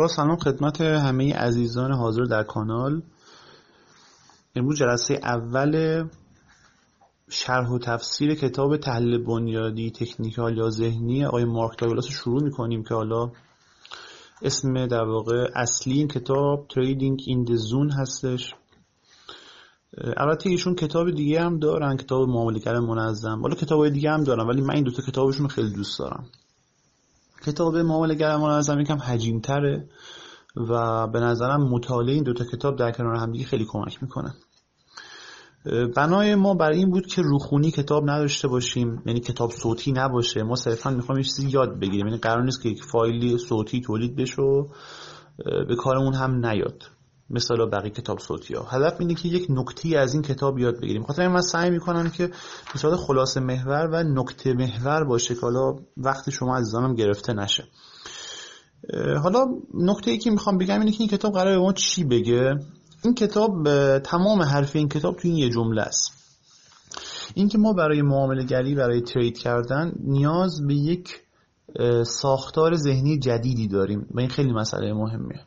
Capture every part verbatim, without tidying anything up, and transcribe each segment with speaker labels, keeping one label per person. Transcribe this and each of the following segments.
Speaker 1: با سلام خدمت همه عزیزان حاضر در کانال. امروز جلسه اول شرح و تفسیر کتاب تحلیل بنیادی تکنیکال یا ذهنی آقای مارک داگلاس رو شروع می‌کنیم که حالا اسم در واقع اصلی این کتاب تریدینگ این د زون هستش. البته ایشون کتاب دیگه هم دارن، کتاب معامله‌گر منظم، حالا کتابای دیگه هم دارن، ولی من این دو تا کتابشون رو خیلی دوست دارم. کتاب معامله‌گر منظم یکم حجیم‌تره و به نظرم مطالعه این دو تا کتاب در کنار هم دیگه خیلی کمک میکنه. بنای ما برای این بود که روخونی کتاب نداشته باشیم، یعنی کتاب صوتی نباشه. ما صرفا میخوایم یه چیزی یاد بگیریم، یعنی قرار نیست که یک فایلی صوتی تولید بشه و به کارمون هم نیاد مثلا بقیه کتاب صوتی ها. هدف اینه که یک نکته از این کتاب یاد بگیریم. خاطر من سعی میکنم که به صورت خلاصه محور و نکته محور باشه که حالا وقت شما عزیزانم گرفته نشه. حالا نکته ای که میخوام بگم اینه که این کتاب قراره به ما چی بگه. این کتاب تمام حرف این کتاب تو این یه جمله است، این که ما برای معامله گری، برای ترید کردن نیاز به یک ساختار ذهنی جدیدی داریم و این خیلی مسئله مهمیه.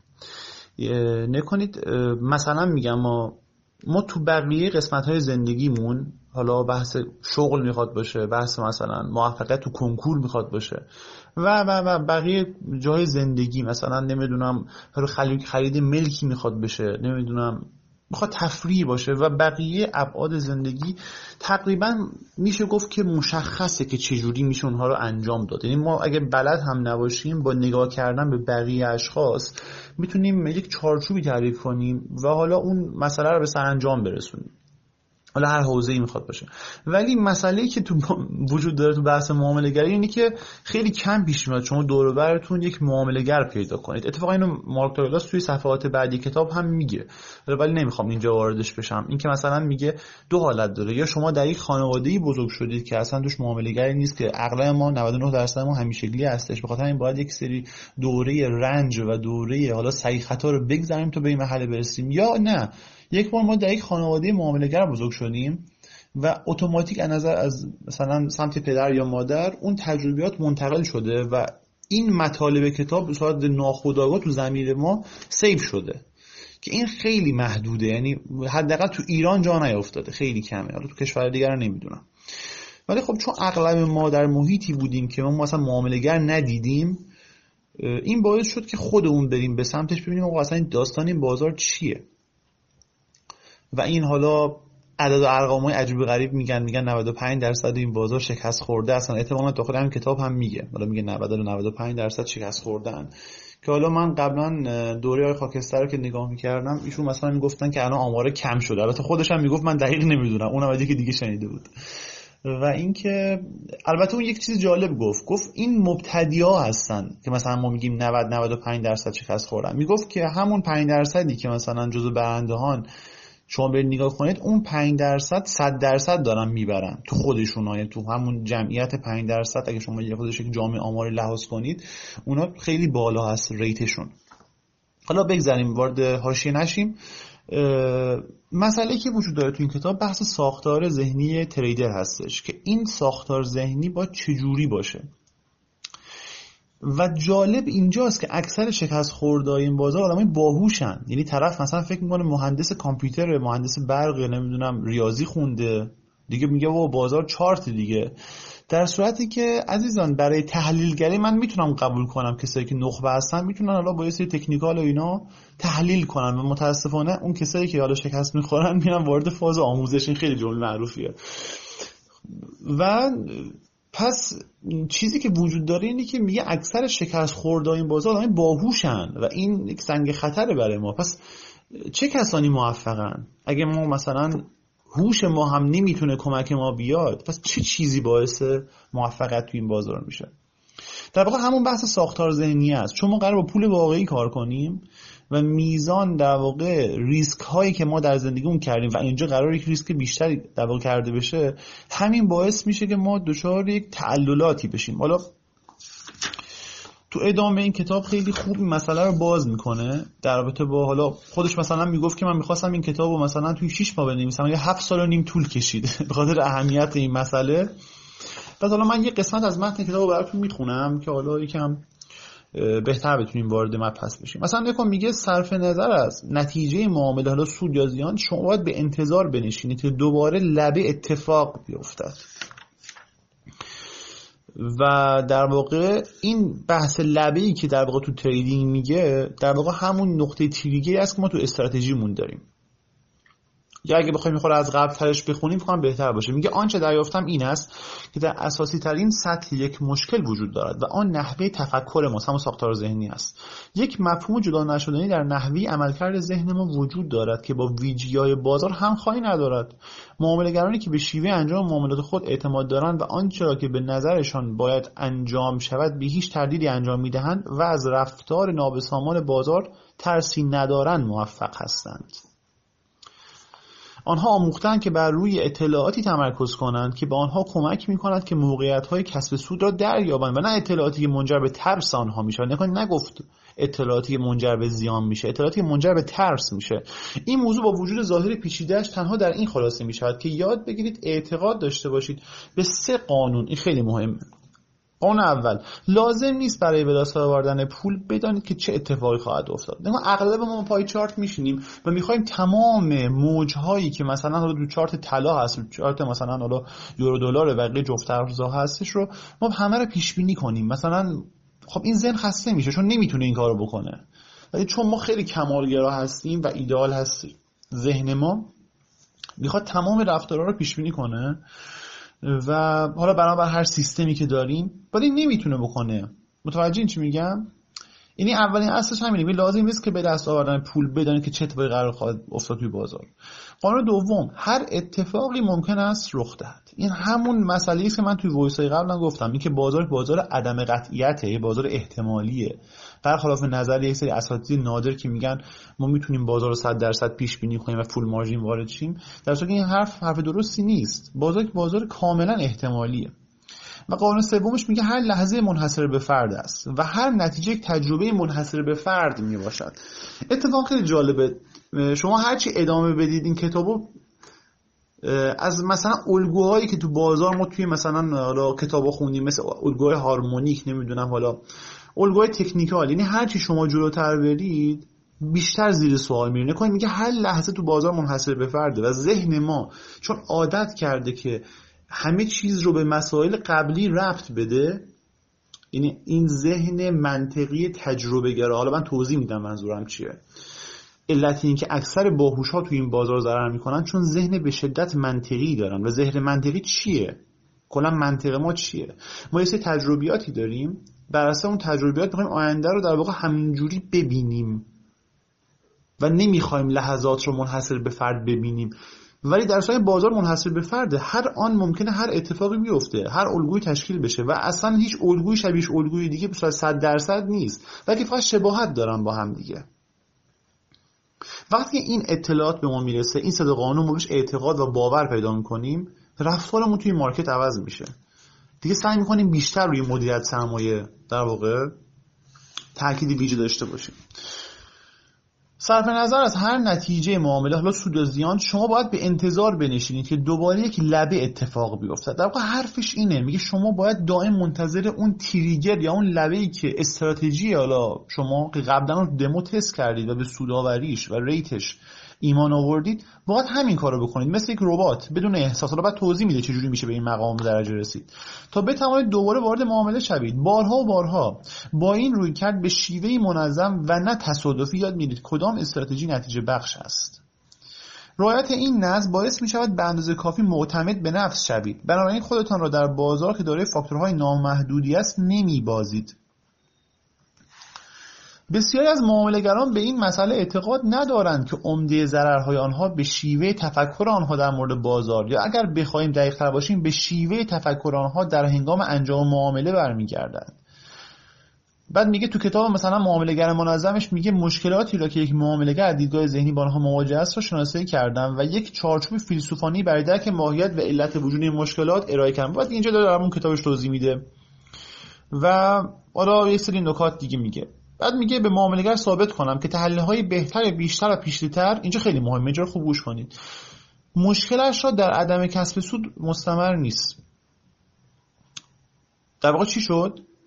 Speaker 1: نکنید مثلا میگم ما ما تو بقیه قسمت‌های زندگیمون، حالا بحث شغل میخواد باشه، بحث مثلا موفقیت تو کنکور میخواد باشه و و و بقیه جای زندگی، مثلا نمیدونم خرید ملکی میخواد بشه، نمیدونم میخواد تفریح باشه و بقیه ابعاد زندگی، تقریبا میشه گفت که مشخصه که چجوری میشه اونها رو انجام داد. یعنی ما اگه بلد هم نباشیم با نگاه کردن به بقیه اشخاص میتونیم یک چارچوبی تعریف کنیم و حالا اون مسئله رو به سرانجام برسونیم، حالا هر حوزه‌ای میخواد باشه. ولی مسئله‌ای که تو وجود داره تو بحث معامله‌گری اینه که خیلی کم پیش میاد شما دور و برتون یک معامله‌گر پیدا کنید. اتفاقا اینو مارک داگلاس توی صفحات بعدی کتاب هم میگه، ولی نمیخوام اینجا واردش بشم. این که مثلا میگه دو حالت داره، یا شما در یک خانواده‌ای بزرگ شدید که اصلا توش معامله‌گری نیست، که اغلب ما نود و نه درصد ما همیشگی هستش، به خاطر این باید یک سری دوره رنج و دوره حالا صحیح خطا رو بگذریم تا به این مرحله برسیم، یا نه یک بار ما در یک خانواده معامله‌گر بزرگ شدیم و اتوماتیک از نظر از مثلا سمت پدر یا مادر اون تجربیات منتقل شده و این مطالب کتاب به صورت ناخودآگاه تو ضمیر ما سیو شده، که این خیلی محدوده. یعنی حداقل تو ایران جا نیافتاده، خیلی کمه، حالا تو کشور دیگر رو نمیدونم. ولی خب چون اغلب ما در محیطی بودیم که ما مثلا معامله‌گر ندیدیم، این باعث شد که خودمون بریم به سمتش، ببینیم آقا اصلا این داستان این بازار چیه. و این حالا عدد و ارقامای عجیب و غریب میگن، میگن نود و پنج درصد این بازار شکست خورده. اصلا احتمالاً تا خود همین کتاب هم میگه، حالا میگه نود تا نود و پنج درصد شکست خوردن. که حالا من قبلا دوره های خاکستر رو که نگاه میکردم، ایشون مثلا میگفتن که الان آمار کم شده. البته خودش هم میگفت من دقیق نمیدونم، اونم از یکی دیگه شنیده بود. و اینکه البته اون یک چیز جالب گفت، گفت این مبتدی‌ها هستن که مثلا ما میگیم نود تا نود و پنج درصد شکست خوردن. میگفت که همون پنج درصدی که مثلا جزو برندهان شما برید نگاه کنید، اون پنج درصد صد درصد دارن میبرن تو خودشون، های تو همون جمعیت پنج درصد اگه شما یه خودش یک جامعه آماری لحاظ کنید، اونا خیلی بالا هست ریتشون. حالا بگذاریم وارد حاشیه نشیم. مسئله که وجود داره تو این کتاب بحث ساختار ذهنی تریدر هستش، که این ساختار ذهنی با چجوری باشه. و جالب اینجاست که اکثر شکست خورده‌های این بازار آدمای باهوشن. یعنی طرف مثلا فکر میکنه مهندس کامپیوتر، مهندس برق، نمیدونم ریاضی خونده دیگه، میگه بابا بازار چارت دیگه. در صورتی که عزیزان برای تحلیلگری من میتونم قبول کنم کسایی که نخبه هستن میتونن حالا با یه سری تکنیکال و اینا تحلیل کنن، و متاسفانه اون کسایی که حالا شکست میخورن میرن وارد فاز آموزش. این خیلی جمله معروفیه. و پس چیزی که وجود داره اینه که میگه اکثر شکست خورده‌های این بازار آدمای باهوشن و این یک سنگ خطره برای ما. پس چه کسانی موفقن؟ اگه ما مثلا هوش ما هم نمیتونه کمک ما بیاد، پس چه چیزی باعث موفقیت تو این بازار میشه؟ در واقع همون بحث ساختار ذهنی است. چون ما قراره با پول واقعی کار کنیم و میزان در واقع ریسک هایی که ما در زندگیمون کردیم و اینجا قراره یک ریسک بیشتری در واقع کرده بشه، همین باعث میشه که ما دچار یک تعللاتی بشیم. حالا تو ادامه این کتاب خیلی خوب این مسئله رو باز میکنه در رابطه با، حالا خودش مثلا میگفت که من میخواستم این کتاب رو مثلا توی شش ماه بنویسم، یا هفت سال و نیم طول کشید به خاطر اهمیت این مسئله. پس حالا من یه قسمت از متن کتاب رو براتون میخونم که حالا یکم بهتر بتونیم وارد مبحث بشیم. مثلا نکن میگه صرف نظر از نتیجه معامله، حالا سود یا زیان، شما باید به انتظار بنشینید که دوباره لبه اتفاق بیفتد. و در واقع این بحث لبه‌ای که در واقع تو تریدینگ میگه در واقع همون نقطه تریگری است که ما تو استراتژیمون داریم. یا اگه بخوایم میخوره از قبل ترش بخونیم فکر کنم بهتر باشه. میگه آنچه دریافتم این است که در اساسی ترین سطح یک مشکل وجود دارد و آن نحوه تفکر ما، هم ساختار ذهنی است. یک مفهوم جدا نشدنی در نحوه عملکرد ذهن ما وجود دارد که با ویژگی‌های بازار همخوانی ندارد. معامله‌گرانی که به شیوه انجام معاملات خود اعتماد دارند و آنچه را که به نظرشان باید انجام شود به هیچ تردیدی انجام میدهند و از رفتار نابسامان بازار ترسی ندارند موفق هستند. آنها آموختند که بر روی اطلاعاتی تمرکز کنند که به آنها کمک می‌کند که موقعیت‌های کسب سود را دریابند و نه اطلاعاتی که منجر به ترس آنها میشه. نکنید نگفت اطلاعاتی که منجر به زیان میشه، اطلاعاتی که منجر به ترس میشه. این موضوع با وجود ظاهر پیچیده‌اش تنها در این خلاصه میشود که یاد بگیرید اعتقاد داشته باشید به سه قانون. این خیلی مهمه. قانون اول، لازم نیست برای به دست آوردن پول بدانید که چه اتفاقی خواهد افتاد. نما اغلب ما پای چارت میشینیم و میخوایم تمام موج‌هایی که مثلا حالا تو چارت طلا هست، تو چارت مثلا حالا یورو دلار و بقیه جفت ارزها هستش رو ما همه رو پیش بینی کنیم. مثلا خب این ذهن خسته میشه چون نمیتونه این کارو بکنه. ولی چون ما خیلی کمالگرا هستیم و ایدئال هست ذهن ما میخواد تمام رفتارها رو پیش بینی کنه و حالا بنابر هر سیستمی که داریم ولی نمیتونه بکنه. متوجه این چی میگم؟ یعنی اولین اصلش همینه، لازم نیست که به دست آوردن پول بدانید که چه اتفاقی قرار خواهد افتاد توی بازار. قانون دوم، هر اتفاقی ممکن است رخ دهد. این همون مسئله است که من توی وایسای قبلا گفتم، این که بازار بازار عدم قطعیته، یه بازار احتمالیه. برخلاف نظر یک سری اساتید نادر که میگن ما میتونیم بازار رو صد درصد پیش بینی کنیم و فول مارجین وارد شیم، در صورتی که این حرف حرف درستی نیست. بازار بازار کاملا احتمالیه. و قانون سومش میگه هر لحظه منحصر به فرد است و هر نتیجه یک تجربه منحصر به فرد میباشد. اتفاق خیلی جالبه، شما هرچی ادامه بدید این کتابو از مثلا الگوهایی که تو بازار ما توی مثلا حالا کتابا خوندیم، مثل الگوهای هارمونیک، نمیدونم حالا الگوهای تکنیکال، یعنی هرچی شما جلوتر برید بیشتر زیر سوال میره. نکنید میگه هر لحظه تو بازار منحصر به فرده و ذهن ما چون عادت کرده که همه چیز رو به مسائل قبلی ربط بده، یعنی این ذهن منطقی تجربه گرا. حالا من توضیح میدم منظورم چیه. علت این که اکثر باهوش‌ها تو این بازار ضرر میکنن چون ذهن به شدت منطقی دارن. و ذهن منطقی چیه؟ کلا منطق ما چیه؟ ما یه سری تجربیاتی داریم، بر اساس اون تجربیات میخوایم آینده رو در واقع همینجوری ببینیم و نمیخوایم لحظات رو منحصر به فرد ببینیم. ولی در صورت بازار منحصر به فرده، هر آن ممکنه هر اتفاقی بیفته، هر الگویی تشکیل بشه و اصلا هیچ الگویی شبیه الگوی دیگه به صورت صد درصد نیست، بلکه فقط شباهت دارن با هم دیگه. وقتی این اطلاعات به ما میرسه، این سه قانون ما بهش اعتقاد و باور پیدا میکنیم، رفتارمون توی مارکت عوض میشه. دیگه سعی میکنیم بیشتر روی مدیریت سرمایه در واقع تأکید ویژه داشته باشیم. صرف نظر از هر نتیجه معامله، حالا سود و زیان، شما باید به انتظار بنشینید که دوباره یک لبه اتفاق بیفته. در واقع حرفش اینه، میگه شما باید دائم منتظر اون تریگر یا اون لبه‌ای که استراتژی حالا شما که قبلا رو دمو تست کردید و به سودآوریش و ریتش ایمان آوردید، باید همین کارو بکنید، مثل یک ربات بدون احساس. حالا بعد توضیح میده چجوری میشه به این مقام درجه رسید تا بتوانید دوباره وارد معامله شوید. بارها و بارها با این رویکرد به شیوهی منظم و نه تصادفی یاد میگیرید کدام استراتژی نتیجه بخش است. رعایت این نظم باعث می شود به اندازه کافی معتمد به نفس شوید. بنابراین خودتان را در بازار که دارای فاکتورهای نامحدودی است نمی بازید. بسیاری از معامله‌گران به این مسئله اعتقاد ندارند که عمده ضررهای آنها به شیوه تفکر آنها در مورد بازار، یا اگر بخوایم دقیق‌تر باشیم به شیوه تفکر آنها در هنگام انجام معامله برمیگردد. بعد میگه تو کتاب مثلا معامله‌گر منظمش میگه مشکلاتی را که یک معامله‌گر دیدگاه ذهنی با آنها مواجه است را شناسایی کردم و یک چارچوب فیلسوفانی برای درک ماهیت و علت وجود این مشکلات ارائه کردم. بعد اینجا داره اون کتابش توضیح میده و حالا یه سری نکات دیگه میگه. بعد میگه به معامله‌گر ثابت کنم که تحلیل‌های بهتر، بیشتر و پیشرفتر، اینجا خیلی مهمه، اینجا خوب گوش کنید، مشکلش را در عدم کسب سود مستمر نیست. در واقع چی شد؟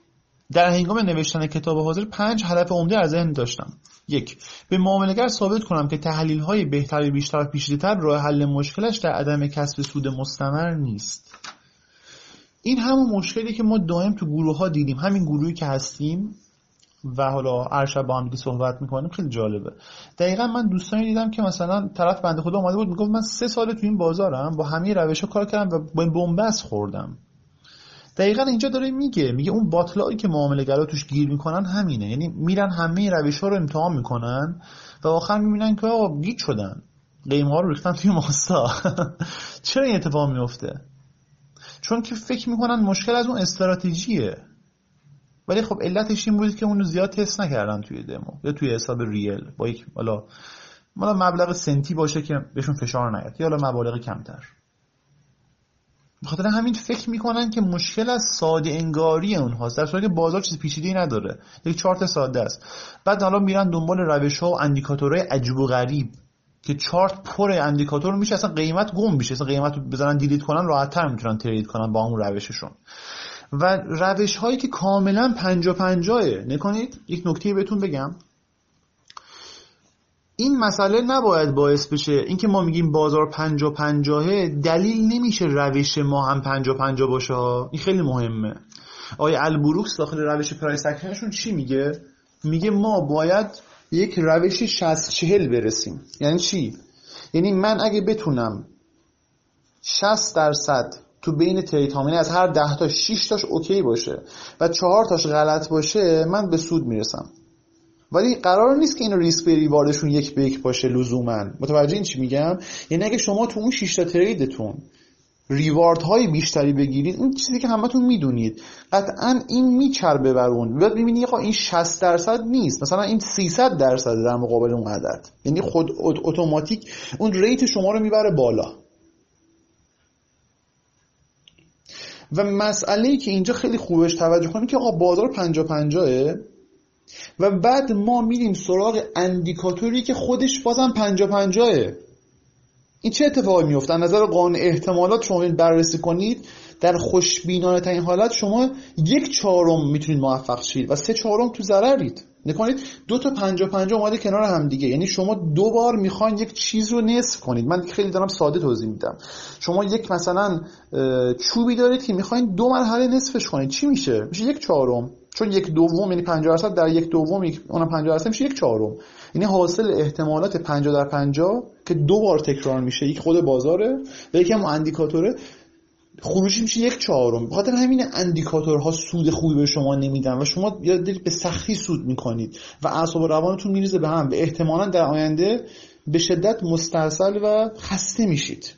Speaker 1: در هنگام نوشتن کتاب حاضر پنج هدف عمده در ذهن داشتم. یک، به معامله‌گر ثابت کنم که تحلیل‌های بهتر، بیشتر و پیچیده‌تر راه حل مشکلش در عدم کسب سود مستمر نیست. این همون مشکلی که ما دائم تو گروه‌ها دیدیم، همین گروهی که هستیم و حالا هر شب با هم دیگه صحبت می‌کنیم. خیلی جالبه. دقیقاً من دوستانی دیدم که مثلا طرف بنده خدا اومده بود میگفت من سه سال تو این بازارم، با همه روش‌ها کار کردم و با این بن‌بست خوردم. دقیقاً اینجا داره میگه میگه اون باطلایی که معامله‌گرا توش گیر میکنن همینه. یعنی میرن همه روش‌ها رو امتحان میکنن و آخر میبینن که آقا گیج شدن، قیم‌ها رو ریختن توی ماستا. چرا این اتفاق میفته؟ چون که فکر میکنن مشکل از اون استراتژیه، ولی خب علتش این بود که اونو زیاد تست نکردن توی دمو یا توی حساب ریل با یک حالا حالا مبلغ سنتی باشه که بهشون فشار نیاد یا حالا مبالغ کمتر. بخاطر همین فکر میکنن که مشکل از ساده انگاری اونهاست، در صورتی که بازار چیز پیچیده‌ای نداره، یک چارت ساده است. بعد حالا میرن دنبال روش‌ها و اندیکاتورهای عجیب و غریب که چارت پر اندیکاتور میشه، اصلا قیمت گم میشه، اصلا قیمت رو بزنن دیلیت کنن راحت‌تر میتونن ترید کنن با اون روششون. و روش‌هایی که کاملا پنجاه پنجاهه. نکنید یک نکته بهتون بگم، این مسئله نباید باعث بشه اینکه ما میگیم بازار پنجاه پنجاهه دلیل نمیشه روش ما هم پنجاه پنجاه باشه. این خیلی مهمه. آقای البروکس داخل روش پرایس اکشنشون چی میگه؟ میگه ما باید یک روش شصت چهل برسیم. یعنی چی؟ یعنی من اگه بتونم شصت درصد تو بین ترید هام، یعنی از هر ده تا شش تاش اوکی باشه و چهار تاش غلط باشه، من به سود میرسم. ولی قرار نیست که این ریسک به ریواردشون یک به یک باشه لزوما. متوجه این چی میگم؟ یعنی اگه شما تو اون شش تا تریدتون ریوارد های بیشتری بگیرید، این چیزی که همتون میدونید، قطعا این میچربه بر اون. بعد میبینی آقا این شصت درصد نیست، مثلا این سیصد درصد در مقابل اون عدد، یعنی خود اتوماتیک اون ریت شما رو میبره بالا. و مسئله‌ای که اینجا خیلی خوبش توجه کنید که آقا بازار پنجاه پنجاهه و بعد ما میریم سراغ اندیکاتوری که خودش بازم پنجاه پنجاهه. این چه اتفاقی میفته؟ از نظر قانون احتمالات شما بررسی کنید، در خوشبینانه ترین حالت شما یک چهارم میتونید موفق شید و سه چهارم تو ضررید. نکنید دو تا پنجاه پنجاه اومده کنار هم دیگه، یعنی شما دو بار میخواین یک چیز رو نصف کنید. من خیلی دارم ساده توضیح میدم. شما یک مثلا چوبی دارید که میخواین دو مرحله نصفش کنید، چی میشه؟ میشه یک چهارم، چون یک دوم یعنی پنجاه درصد در یک دوم، اونم پنجاه درصد میشه یک چهارم. یعنی حاصل احتمالات پنجاه در پنجاه که دو بار تکرار میشه، یک خود بازاره و یکی هم اندیکاتوره، خروجی میشه یک چهارم. بخاطر همین اندیکاتورها سود خوبی به شما نمیدن و شما یا دارید به سختی سود میکنید و اعصاب و روانتون میریزه به هم و احتمالاً در آینده به شدت مستعصل و خسته میشید.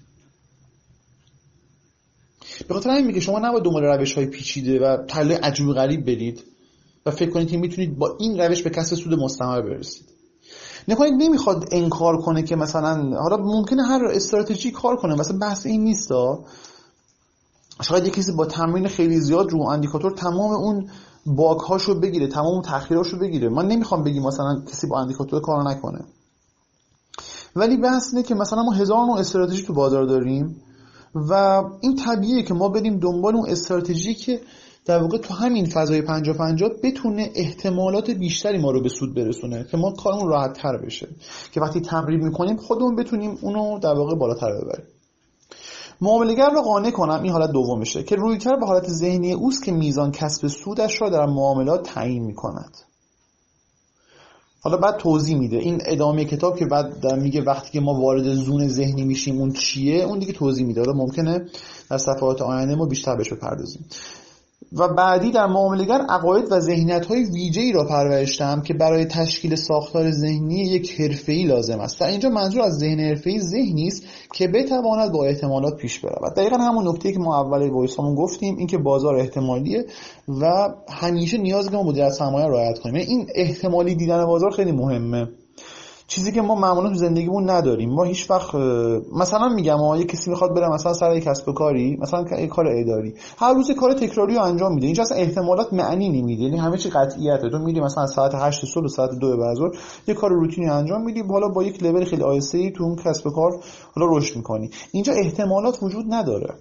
Speaker 1: به خاطر همین میگه شما نباید دنبال روش‌های پیچیده و تله عجیب و غریب برید و فکر کنید که میتونید با این روش به کسب سود مستمر برسید. نکنید نمیخواد انکار کنه که مثلا حالا ممکنه هر استراتژی کار کنه، مثلا بحث این نیستا. شاید یک کسی با تمرین خیلی زیاد رو اندیکاتور تمام اون باگ هاشو بگیره، تمام اون تأخیراشو بگیره. من نمیخوام بگم مثلا کسی با اندیکاتور کار نکنه، ولی بحث اینه که مثلا ما هزار نوع استراتژی تو بازار داریم و این طبیعیه که ما بریم دنبال اون استراتژی که در واقع تو همین فضای پنجاه پنجاه بتونه احتمالات بیشتری ما رو به سود برسونه که ما کارمون راحت تر بشه، که وقتی تمرین میکنیم خودمون بتونیم اونو در واقع بالاتر ببریم. معامله‌گر رو قانع کنم، این حالت دومشه که رویکرد به حالت ذهنی اوست که میزان کسب سودش را در معاملات تعیین میکند. حالا بعد توضیح میده این ادامه کتاب که بعد میگه وقتی که ما وارد زون ذهنی میشیم اون چیه، اون دیگه توضیح میده. حالا ممکنه در صفحات آینده ما بیشتر بهش بپردازیم. و بعدی در معامله‌گر عقاید و ذهنیت‌های ویژه‌ای را پرورش دهم که برای تشکیل ساختار ذهنی یک حرفه‌ای لازم است. و اینجا منظور از ذهن حرفه‌ای ذهنی است که بتواند با احتمالات پیش برود. دقیقاً همون نکته‌ای که ما اول وایسامون گفتیم، این که بازار احتمالیه و همیشه نیازه که ما مدیریت سرمایه رعایت کنیم. یعنی این احتمالی دیدن بازار خیلی مهمه، چیزی که ما معمولا تو زندگیمون نداریم. ما هیچ وقت مثلا میگم آ یه کسی میخواد بره مثلا سر یک کسب و کاری، مثلا یک کار اداری، هر روز کار تکراری رو انجام میده، اینجا اصلا احتمالات معنی نمیده، یعنی همه چی قطعیته. تو میری مثلا ساعت هشت صبح ساعت دو بعد از ظهر یه کار روتینی انجام میدی، حالا با یک لول خیلی آیسته‌ای تو اون کسب و کار حالا رشد میکنی. اینجا احتمالات وجود نداره.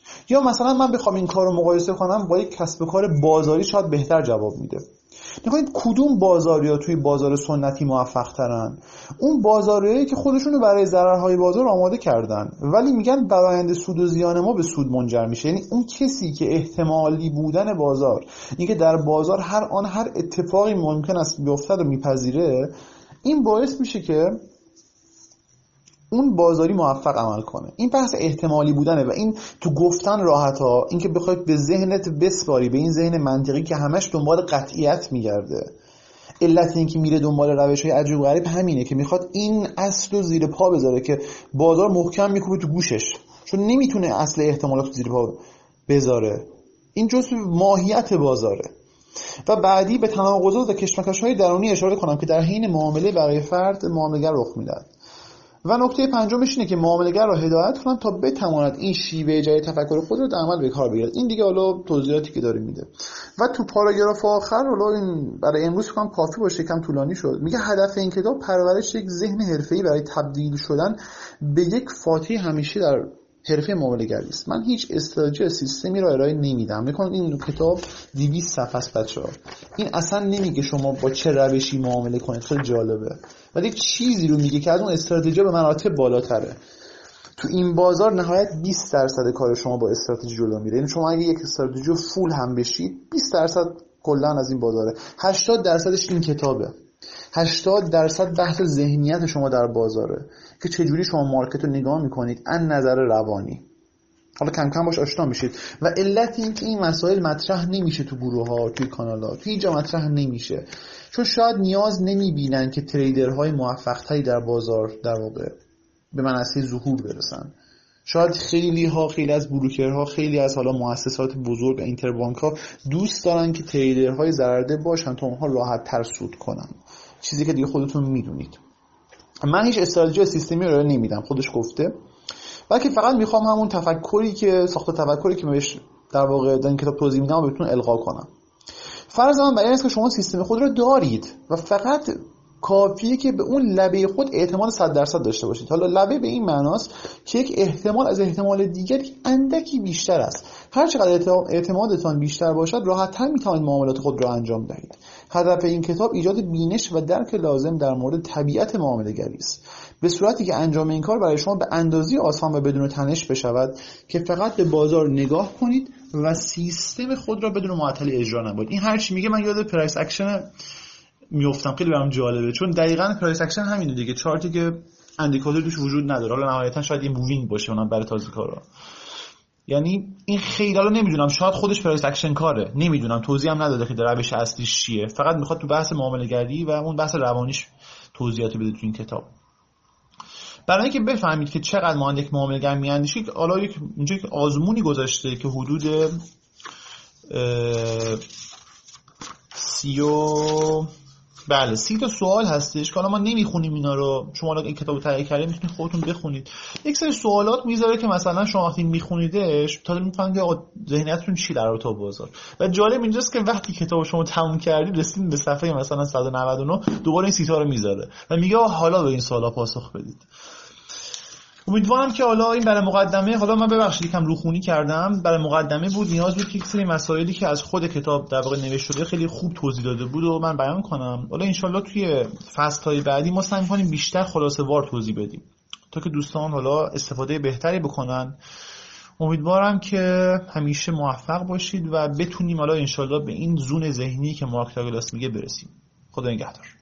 Speaker 1: یا مثلا من بخوام این کار رو مقایسه کنم با یک کسب و کار بازاری شاید بهتر جواب میده. نکنید کدوم بازاریا توی بازار سنتی موفق ترن؟ اون بازاریایی که خودشونو برای ضررهای بازار آماده کردن ولی میگن برآیند سود و زیان ما به سود منجر میشه. یعنی اون کسی که احتمالی بودن بازار، اینکه در بازار هر آن هر اتفاقی ممکن است بیفته رو میپذیره، این باعث میشه که اون بازاری موفق عمل کنه. این بحث احتمالی بودنه و این تو گفتن راحت ها، این که بخوای به ذهنت بسپاری، به این ذهن منطقی که همش دنبال قطعیت میگرده. علت این که میره دنبال روش‌های عجیب و غریب همینه که میخواد این اصل رو زیر پا بذاره که بازار محکم میکوبه تو گوشش، چون نمیتونه اصل احتمالات رو زیر پا بذاره. این جزء ماهیت بازاره. و بعدی به تناقضات و کشمکش‌های درونی اشاره کنم که در حین معامله برای فرد معامله‌گر رخ میدن. و نکته پنجمش اینه که معامله‌گر را هدایت کنن تا بتواند این شیوه جای تفکر خود رو در عمل به کار بگیرد. این دیگه حالا توضیحاتی که داره میده. و تو پاراگراف آخر، حالا این برای امروز فکر کنم کافی باشه، کم طولانی شد، میگه هدف این کتاب پرورش یک ذهن حرفه‌ای برای تبدیل شدن به یک فاتح همیشه در حرفه معامله‌گری است. من هیچ استراتژی سیستمی را ارائه نمیدم. میگم این کتاب دویست صفحه است بچه‌ها. این اصلا نمیگه شما با چه روشی معامله کنید، خیلی جالبه، ولی یک چیزی رو میگه که از اون استراتژی به مراتب بالاتره. تو این بازار نهایت بیست درصد کار شما با استراتژی جلو میره. یعنی شما اگه یک استراتژی فول هم بشید، بیست درصد کلا از این بازاره. هشتاد درصدش این کتابه. هشتاد درصد بحث ذهنیت شما در بازاره که چجوری شما مارکت رو نگاه میکنید از نظر روانی. حالا کم کم باش آشنا میشید. و علت این که این مسائل مطرح نمیشه تو گروه ها، توی کانال ها، توی اینجا مطرح نمیشه، چون شاید نیاز نمیبینن که تریدرهای موفق تری در بازار در واقع به منصه ظهور برسن. شاید خیلی ها خیلی از بروکرها، خیلی از حالا مؤسسات بزرگ اینتربانک ها دوست دارن که تریدرهای ضررده باشن تا اونها راحت تر سود کنن، چیزی که دیگه خودتون میدونید. من هیچ استراتژی سیستمی رو نمیدم، خودش گفته، بلکه فقط میخوام همون تفکری که ساخت تفکری که بهش در واقع در این کتاب توضیح میدم بهتون القا کنم. فرض من بر این است که شما سیستم خود رو دارید و فقط کافیه که به اون لبه خود اعتماد صد درصد داشته باشید. حالا لبه به این معناست که یک احتمال از احتمال دیگری اندکی بیشتر است. هر چقدر اعتمادتان بیشتر باشد، راحت‌تر میتوانید معاملات خود را انجام دهید. هدف این کتاب ایجاد بینش و درک لازم در مورد طبیعت معامله‌گری است، به صورتی که انجام این کار برای شما به اندازه آسان و بدون تنش بشود که فقط به بازار نگاه کنید و سیستم خود را بدون معطلی اجرا نمایید. این هر چی میگه من یاد پرایس اکشن میافتم، خیلی برام جالبه، چون دقیقاً پرایس اکشن همینه دیگه، چارتی که اندیکاتور توش وجود نداره. حالا نهایتاً شاید یه مووینگ باشه اونم برای تازه کارا. یعنی این خیلی، حالا نمیدونم، شاید خودش پرایس اکشن کاره، نمیدونم، توضیح هم نداده که در روش اصلیش چیه، فقط میخواد تو بحث معامله گری و اون بحث روانیش توضیحاتی بده تو این کتاب. برای اینکه بفهمید که چقدر ما یک معامله گر میاندیشید، حالا یک اینجا یک آزمونی گذاشته که حدود سی و بله سی تا سوال هستش که حالا ما نمیخونیم اینا رو، شما الان این کتابو تهیه کردید میتونید خودتون بخونید. یک سری سوالات میذاره که مثلا شما وقتی میخونیدش تا میفهمید که آقا ذهنیتتون چی در رابطه با بازار. و جالب اینجاست که وقتی کتاب شما تموم کردید رسیدین به صفحه مثلا صد و نود و نه، دوباره این سی تا رو میذاره و میگه حالا به این سوالا پاسخ بدید. امیدوارم که حالا این برای مقدمه، حالا من ببخشید یکم روخونی کردم، برای مقدمه بود، نیاز بود که یک سری مسائلی که از خود کتاب در واقع نوشته شده خیلی خوب توضیح داده بود و من بیان کنم. حالا ان شاءالله توی فصل‌های بعدی ما سعی می‌کنیم بیشتر خلاصه وار توضیح بدیم تا که دوستان حالا استفاده بهتری بکنن. امیدوارم که همیشه موفق باشید و بتونیم حالا ان شاءالله به این زون ذهنی که مارک داگلاس میگه برسیم. خدا نگهدار.